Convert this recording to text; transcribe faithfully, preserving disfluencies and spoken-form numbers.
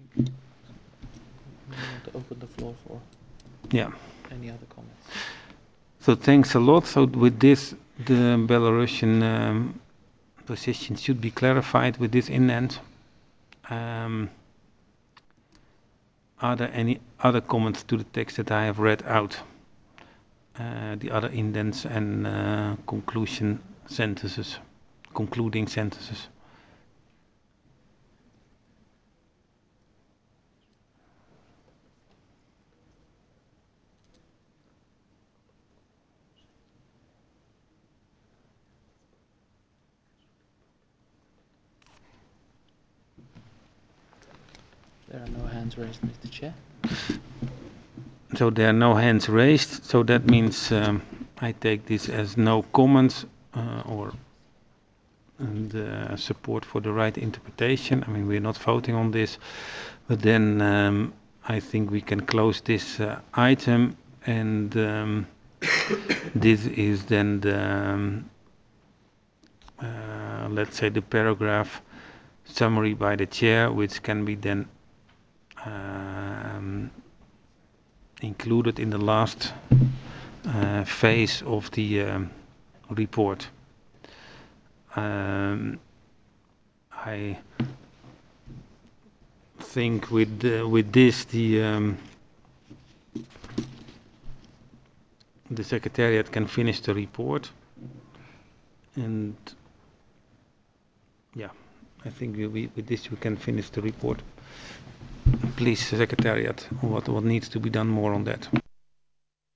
We want to open the floor for Yeah. any other comments. So thanks a lot. So with this, the Belarusian um, position should be clarified with this indent. Um, are there any other comments to the text that I have read out? Uh, the other indents and uh, conclusion sentences, concluding sentences. There are no hands raised, Mister Chair. So there are no hands raised, so that means um, I take this as no comments uh, or and, uh, support for the right interpretation. I mean, we're not voting on this, but then um, I think we can close this uh, item, and um, this is then the, um, uh, let's say, the paragraph summary by the chair, which can be then um, included in the last uh, phase of the um, report. Um, I think with uh, with this the um, the secretariat can finish the report, and yeah, I think we, we, with this we can finish the report. Please, secretariat, what what needs to be done more on that?